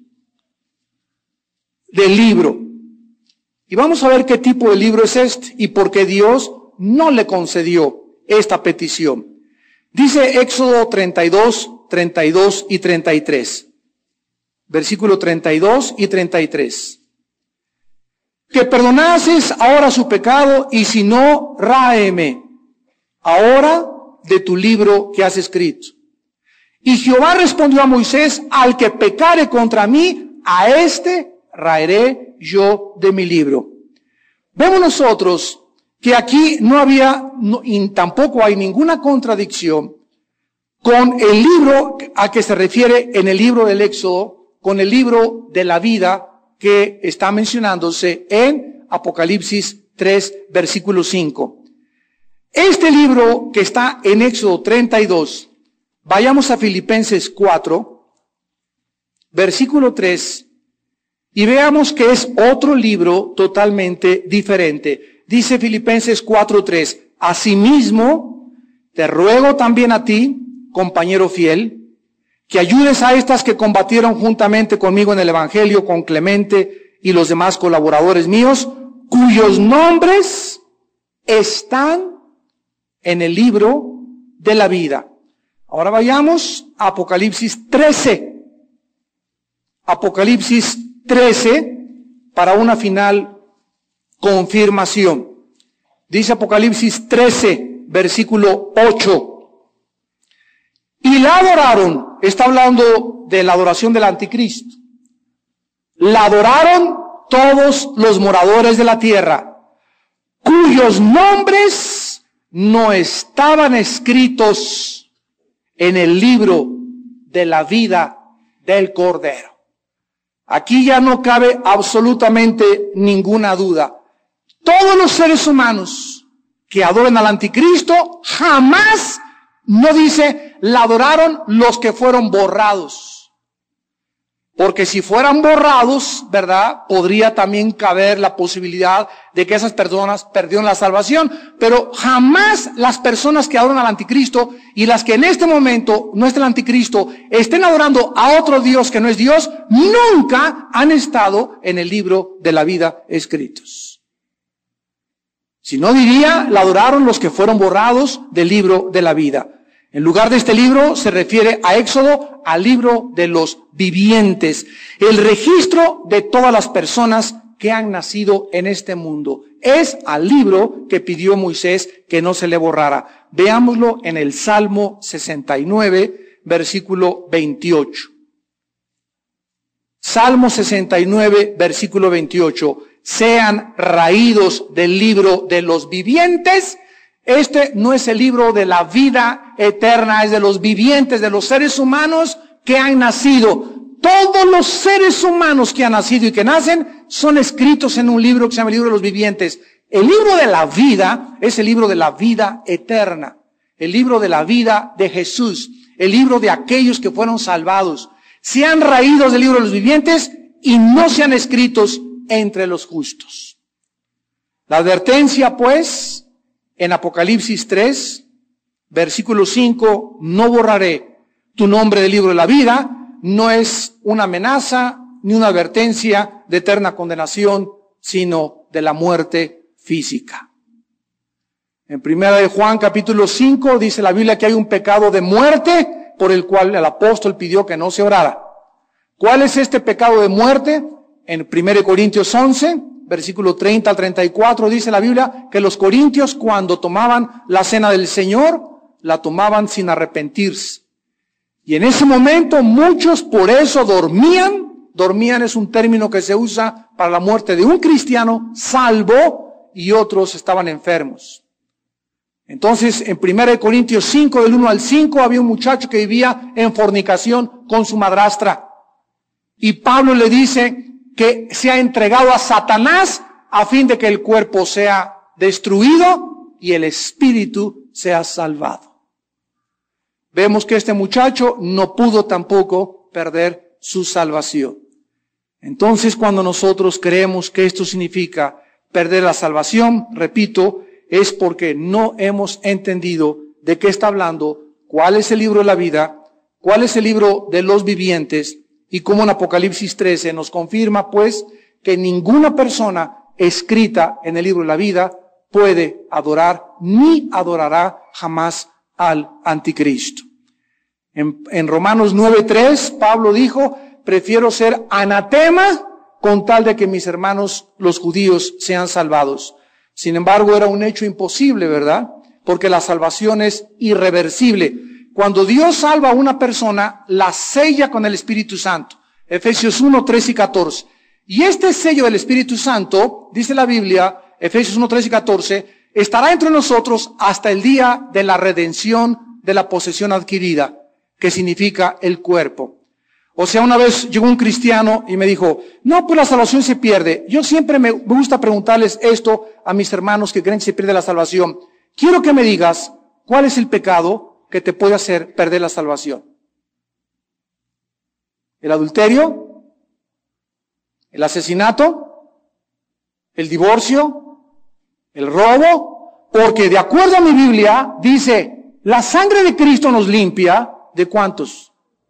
del libro. Y vamos a ver qué tipo de libro es este y por qué Dios no le concedió esta petición. Dice Éxodo treinta y dos, treinta y dos y treinta y tres. Versículo treinta y dos y treinta y tres. Que perdonases ahora su pecado y si no, ráeme ahora de tu libro que has escrito. Y Jehová respondió a Moisés: al que pecare contra mí, a éste raeré yo de mi libro. Vemos nosotros que aquí no había, no, y tampoco hay ninguna contradicción con el libro a que se refiere en el libro del Éxodo, con el libro de la vida que está mencionándose en Apocalipsis tres, versículo cinco. Este libro que está en Éxodo treinta y dos, vayamos a Filipenses cuatro, versículo tres, y veamos que es otro libro totalmente diferente. Dice Filipenses cuatro tres, asimismo, te ruego también a ti, compañero fiel, que ayudes a estas que combatieron juntamente conmigo en el Evangelio, con Clemente y los demás colaboradores míos, cuyos nombres están en el libro de la vida. Ahora vayamos a Apocalipsis trece. Apocalipsis trece, para una final confirmación. Dice Apocalipsis trece, versículo ocho. Y la adoraron, está hablando de la adoración del anticristo. La adoraron todos los moradores de la tierra, cuyos nombres no estaban escritos en el libro de la vida del Cordero. Aquí ya no cabe absolutamente ninguna duda. Todos los seres humanos que adoren al anticristo, jamás, no dice, la adoraron los que fueron borrados. Porque si fueran borrados, ¿verdad?, podría también caber la posibilidad de que esas personas perdieron la salvación. Pero jamás las personas que adoran al anticristo y las que en este momento no es el anticristo estén adorando a otro Dios que no es Dios, nunca han estado en el libro de la vida escritos. Si no, diría, la adoraron los que fueron borrados del libro de la vida. En lugar de este libro se refiere a Éxodo, al libro de los vivientes, el registro de todas las personas que han nacido en este mundo. Es al libro que pidió Moisés que no se le borrara. Veámoslo en el Salmo sesenta y nueve, versículo veintiocho. Salmo sesenta y nueve, versículo veintiocho. Sean raídos del libro de los vivientes. Este no es el libro de la vida eterna, es de los vivientes, de los seres humanos que han nacido. Todos los seres humanos que han nacido y que nacen son escritos en un libro que se llama el libro de los vivientes. El libro de la vida es el libro de la vida eterna, el libro de la vida de Jesús, el libro de aquellos que fueron salvados. Se han raído del libro de los vivientes y no se han escritos entre los justos. La advertencia, pues, en Apocalipsis tres, versículo cinco, no borraré tu nombre del libro de la vida, no es una amenaza ni una advertencia de eterna condenación, sino de la muerte física. En primera de Juan capítulo cinco dice la Biblia que hay un pecado de muerte por el cual el apóstol pidió que no se orara. ¿Cuál es este pecado de muerte? En primera de Corintios once, versículo treinta al treinta y cuatro, dice la Biblia que los corintios, cuando tomaban la cena del Señor, la tomaban sin arrepentirse. Y en ese momento muchos por eso dormían. Dormían es un término que se usa para la muerte de un cristiano salvo, y otros estaban enfermos. Entonces, en primera de Corintios cinco, del uno al cinco, había un muchacho que vivía en fornicación con su madrastra. Y Pablo le dice que se ha entregado a Satanás a fin de que el cuerpo sea destruido y el espíritu sea salvado. Vemos que este muchacho no pudo tampoco perder su salvación. Entonces, cuando nosotros creemos que esto significa perder la salvación, repito, es porque no hemos entendido de qué está hablando, cuál es el libro de la vida, cuál es el libro de los vivientes, y como en Apocalipsis trece nos confirma, pues, que ninguna persona escrita en el libro de la vida puede adorar ni adorará jamás al anticristo. En, en Romanos nueve tres, Pablo dijo, prefiero ser anatema con tal de que mis hermanos los judíos sean salvados. Sin embargo, era un hecho imposible, ¿verdad? Porque la salvación es irreversible. cuando Dios salva a una persona, la sella con el Espíritu Santo. Efesios uno, tres y catorce. Y este sello del Espíritu Santo, dice la Biblia, Efesios uno, tres y catorce, estará entre nosotros hasta el día de la redención de la posesión adquirida, que significa el cuerpo. O sea, una vez llegó un cristiano y me dijo, no, pues la salvación se pierde. Yo siempre me gusta preguntarles esto a mis hermanos que creen que se pierde la salvación. Quiero que me digas, ¿cuál es el pecado que te puede hacer perder la salvación? ¿El adulterio? ¿El asesinato? ¿El divorcio? ¿El robo? Porque de acuerdo a mi Biblia, dice, la sangre de Cristo nos limpia, ¿de cuántos?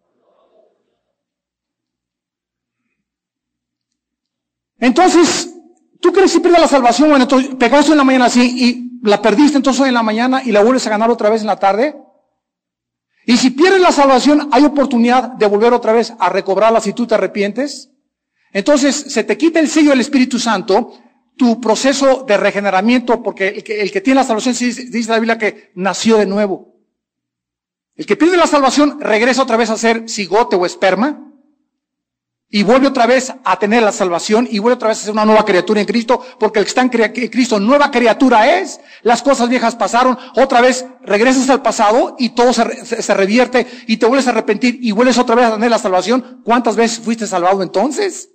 Entonces, ¿tú crees que pierdes la salvación? Bueno, entonces, pecaste en la mañana así y la perdiste entonces hoy en la mañana y la vuelves a ganar otra vez en la tarde. Y si pierdes la salvación, hay oportunidad de volver otra vez a recobrarla si tú te arrepientes. Entonces, se te quita el sello del Espíritu Santo, tu proceso de regeneramiento, porque el que, el que tiene la salvación, dice la Biblia que nació de nuevo. El que pierde la salvación regresa otra vez a ser cigote o esperma. Y vuelve otra vez a tener la salvación y vuelve otra vez a ser una nueva criatura en Cristo, porque el que está en Cristo, nueva criatura es. Las cosas viejas pasaron, otra vez regresas al pasado y todo se, se, se revierte y te vuelves a arrepentir y vuelves otra vez a tener la salvación. ¿Cuántas veces fuiste salvado entonces?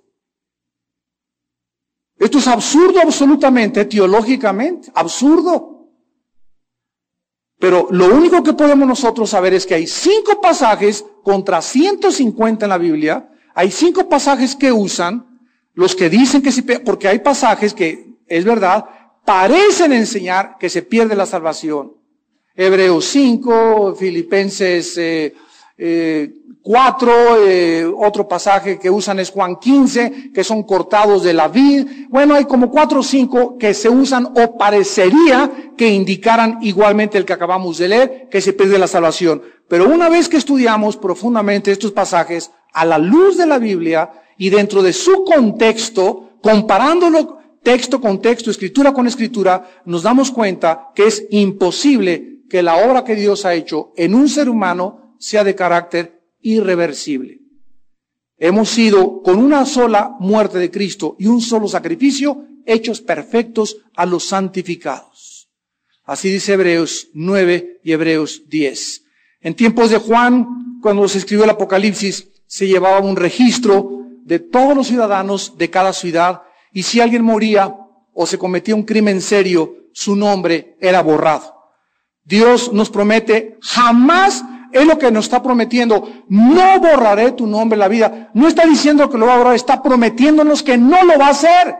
Esto es absurdo absolutamente, teológicamente, absurdo. Pero lo único que podemos nosotros saber es que hay cinco pasajes contra ciento cincuenta en la Biblia. Hay cinco pasajes que usan los que dicen que se pierde, porque hay pasajes que, es verdad, parecen enseñar que se pierde la salvación. Hebreos cinco, Filipenses eh, eh, cuatro, eh, otro pasaje que usan es Juan quince, que son cortados de la vid. Bueno, hay como cuatro o cinco que se usan o parecería que indicaran igualmente el que acabamos de leer, que se pierde la salvación. Pero una vez que estudiamos profundamente estos pasajes, a la luz de la Biblia y dentro de su contexto, comparándolo texto con texto, escritura con escritura, nos damos cuenta que es imposible que la obra que Dios ha hecho en un ser humano sea de carácter irreversible. Hemos sido, con una sola muerte de Cristo y un solo sacrificio, hechos perfectos a los santificados. Así dice Hebreos nueve y Hebreos diez. En tiempos de Juan, cuando se escribió el Apocalipsis, se llevaba un registro de todos los ciudadanos de cada ciudad, y si alguien moría o se cometía un crimen serio, su nombre era borrado. Dios nos promete, jamás, es lo que nos está prometiendo, no borraré tu nombre en la vida. No está diciendo que lo va a borrar, está prometiéndonos que no lo va a hacer.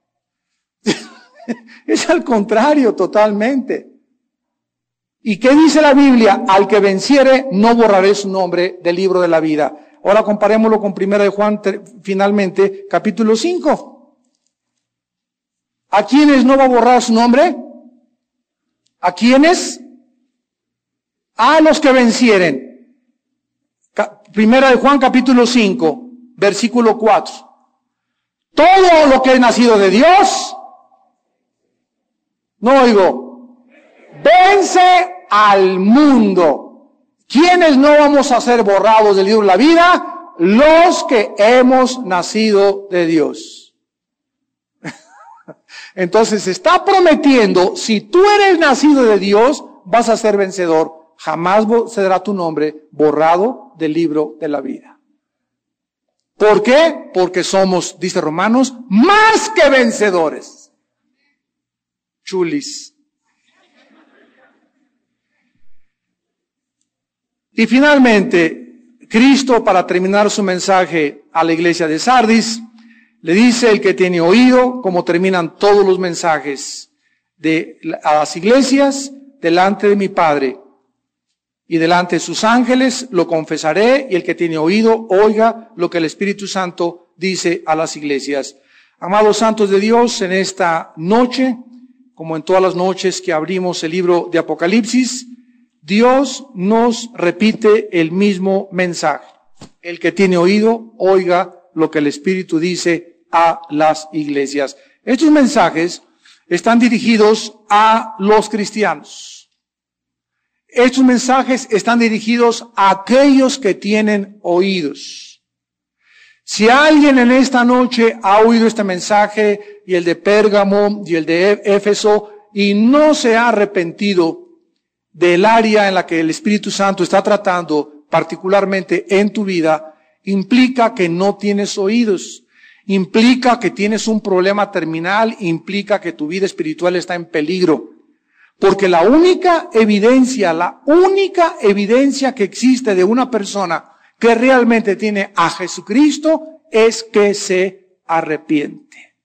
Es al contrario totalmente. ¿Y qué dice la Biblia? Al que venciere, no borraré su nombre del libro de la vida. Ahora comparémoslo con Primera de Juan, finalmente, capítulo cinco. ¿A quiénes no va a borrar su nombre? ¿A quiénes? A los que vencieren. Primera de Juan, capítulo cinco, versículo cuatro. Todo lo que es nacido de Dios, no oigo, vence al mundo. ¿Quiénes no vamos a ser borrados del libro de la vida? Los que hemos nacido de Dios. Entonces está prometiendo, si tú eres nacido de Dios, vas a ser vencedor. Jamás será tu nombre borrado del libro de la vida. ¿Por qué? Porque somos, dice Romanos, más que vencedores. Chulis. Y finalmente, Cristo, para terminar su mensaje a la iglesia de Sardis, le dice: el que tiene oído, como terminan todos los mensajes de a las iglesias, delante de mi Padre y delante de sus ángeles, lo confesaré, y el que tiene oído, oiga lo que el Espíritu Santo dice a las iglesias. Amados santos de Dios, en esta noche, como en todas las noches que abrimos el libro de Apocalipsis, Dios nos repite el mismo mensaje. El que tiene oído, oiga lo que el Espíritu dice a las iglesias. Estos mensajes están dirigidos a los cristianos. estos mensajes están dirigidos a aquellos que tienen oídos. Si alguien en esta noche ha oído este mensaje, y el de Pérgamo, y el de Éfeso, y no se ha arrepentido del área en la que el Espíritu Santo está tratando, particularmente en tu vida, implica que no tienes oídos, implica que tienes un problema terminal, implica que tu vida espiritual está en peligro. Porque la única evidencia, la única evidencia que existe de una persona que realmente tiene a Jesucristo es que se arrepiente.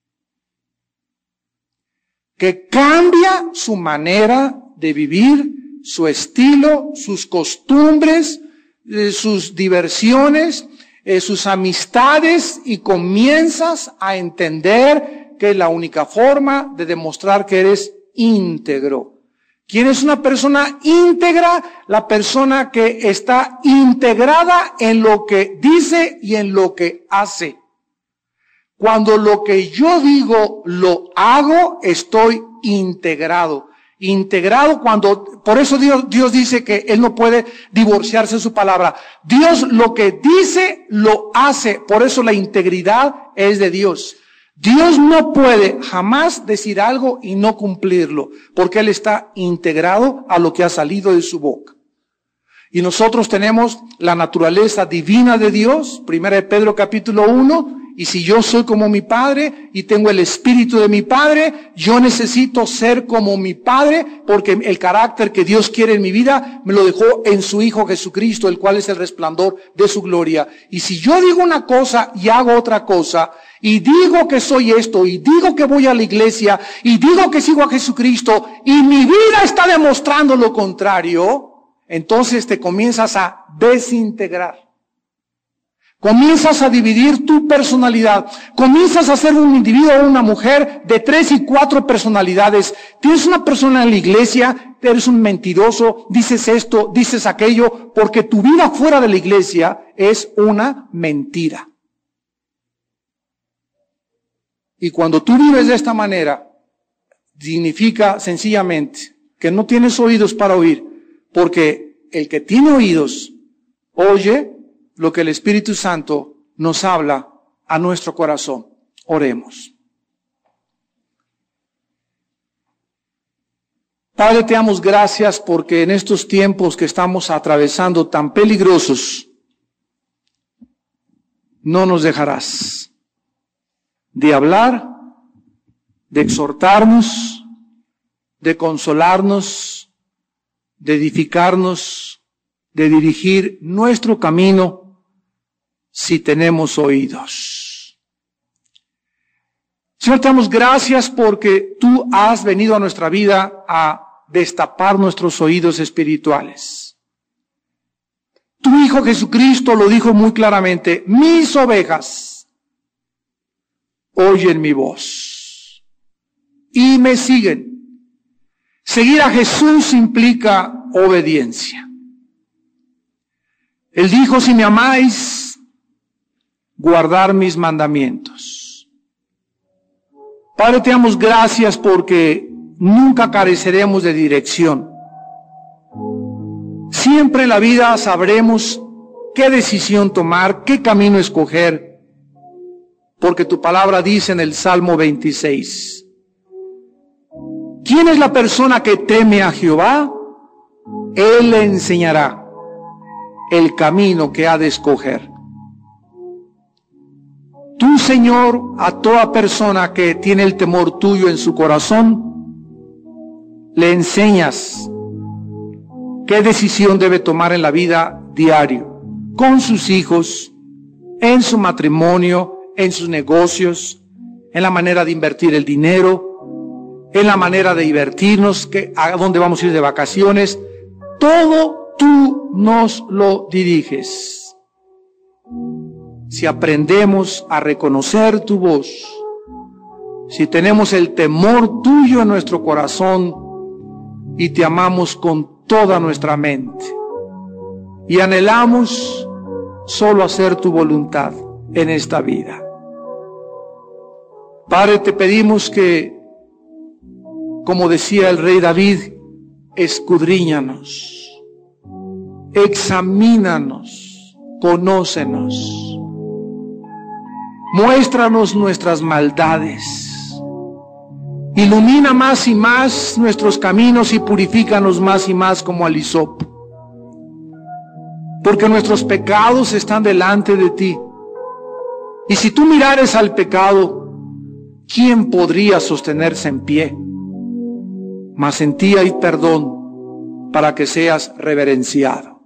Que cambia su manera de vivir, su estilo, sus costumbres, eh, sus diversiones, eh, sus amistades, y comienzas a entender que es la única forma de demostrar que eres íntegro. ¿Quién es una persona íntegra? La persona que está integrada en lo que dice y en lo que hace. Cuando lo que yo digo lo hago, estoy integrado. Integrado cuando, por eso Dios, Dios dice que Él no puede divorciarse de su palabra. Dios lo que dice, lo hace. Por eso la integridad es de Dios. Dios no puede jamás decir algo y no cumplirlo, porque Él está integrado a lo que ha salido de su boca. Y nosotros tenemos la naturaleza divina de Dios, primera de Pedro capítulo uno, y si yo soy como mi Padre y tengo el Espíritu de mi Padre, yo necesito ser como mi Padre, porque el carácter que Dios quiere en mi vida me lo dejó en su Hijo Jesucristo, el cual es el resplandor de su gloria. Y si yo digo una cosa y hago otra cosa, y digo que soy esto, y digo que voy a la iglesia, y digo que sigo a Jesucristo, y mi vida está demostrando lo contrario, entonces te comienzas a desintegrar. Comienzas a dividir tu personalidad. Comienzas a ser un individuo o una mujer de tres y cuatro personalidades. Tienes una persona en la iglesia, eres un mentiroso, dices esto, dices aquello, porque tu vida fuera de la iglesia es una mentira. Y cuando tú vives de esta manera, significa sencillamente que no tienes oídos para oír, porque el que tiene oídos oye lo que el Espíritu Santo nos habla a nuestro corazón. Oremos. Padre, te damos gracias porque en estos tiempos que estamos atravesando tan peligrosos, no nos dejarás de hablar, de exhortarnos, de consolarnos, de edificarnos, de dirigir nuestro camino si tenemos oídos. Señor, te damos gracias porque tú has venido a nuestra vida a destapar nuestros oídos espirituales. Tu Hijo Jesucristo lo dijo muy claramente: mis ovejas oyen mi voz y me siguen. Seguir a Jesús implica obediencia. Él dijo: si me amáis, guardar mis mandamientos. Padre, te damos gracias porque nunca careceremos de dirección. Siempre en la vida sabremos qué decisión tomar, qué camino escoger, porque tu palabra dice en el Salmo veintiséis: ¿quién es la persona que teme a Jehová? Él le enseñará el camino que ha de escoger. Tú, Señor, a toda persona que tiene el temor tuyo en su corazón, le enseñas qué decisión debe tomar en la vida diario, con sus hijos, en su matrimonio, en sus negocios, en la manera de invertir el dinero, en la manera de divertirnos, que, a dónde vamos a ir de vacaciones. Todo tú nos lo diriges. Si aprendemos a reconocer tu voz, si tenemos el temor tuyo en nuestro corazón y te amamos con toda nuestra mente y anhelamos solo hacer tu voluntad en esta vida. Padre, te pedimos que, como decía el rey David, escudriñanos, examínanos, conócenos, muéstranos nuestras maldades, ilumina más y más nuestros caminos y purifícanos más y más como al hisopo, porque nuestros pecados están delante de ti. Y si tú mirares al pecado, ¿quién podría sostenerse en pie? Mas en ti hay perdón para que seas reverenciado.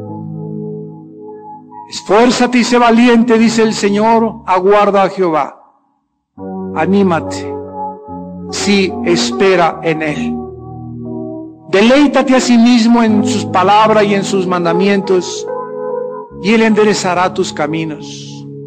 Esfuérzate y sé valiente, dice el Señor, aguarda a Jehová. Anímate, sí, espera en Él. Deleítate a sí mismo en sus palabras y en sus mandamientos, y Él enderezará tus caminos.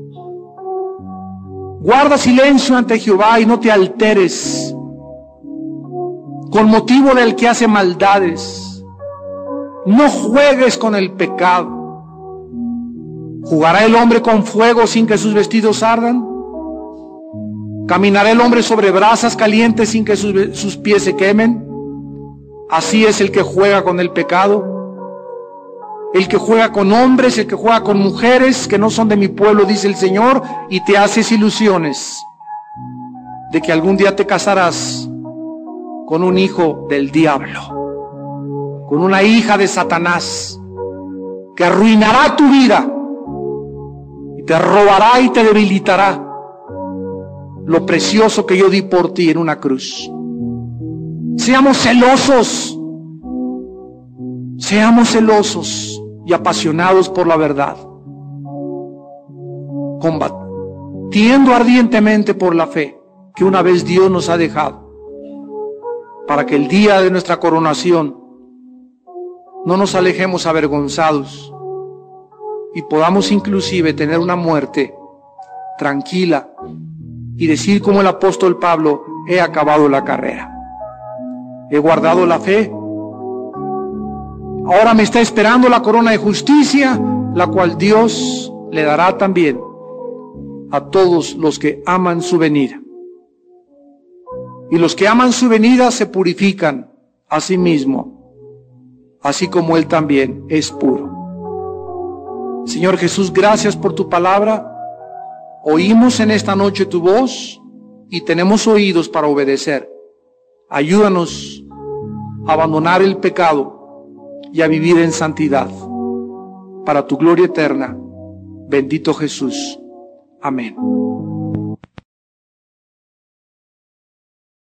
Guarda silencio ante Jehová y no te alteres con motivo del que hace maldades. No juegues con el pecado. ¿Jugará el hombre con fuego sin que sus vestidos ardan? ¿Caminará el hombre sobre brasas calientes sin que sus, sus pies se quemen? Así es el que juega con el pecado. El que juega con hombres, el que juega con mujeres que no son de mi pueblo, dice el Señor, y te haces ilusiones de que algún día te casarás con un hijo del diablo, con una hija de Satanás, que arruinará tu vida y te robará y te debilitará lo precioso que yo di por ti en una cruz. Seamos celosos, seamos celosos y apasionados por la verdad, combatiendo ardientemente por la fe que una vez Dios nos ha dejado, para que el día de nuestra coronación no nos alejemos avergonzados y podamos inclusive tener una muerte tranquila y decir como el apóstol Pablo: he acabado la carrera, he guardado la fe, ahora me está esperando la corona de justicia, la cual Dios le dará también a todos los que aman su venida. Y los que aman su venida se purifican a sí mismos, así como Él también es puro. Señor Jesús, gracias por tu palabra. Oímos en esta noche tu voz y tenemos oídos para obedecer. Ayúdanos a abandonar el pecado y a vivir en santidad, para tu gloria eterna. Bendito Jesús. Amén.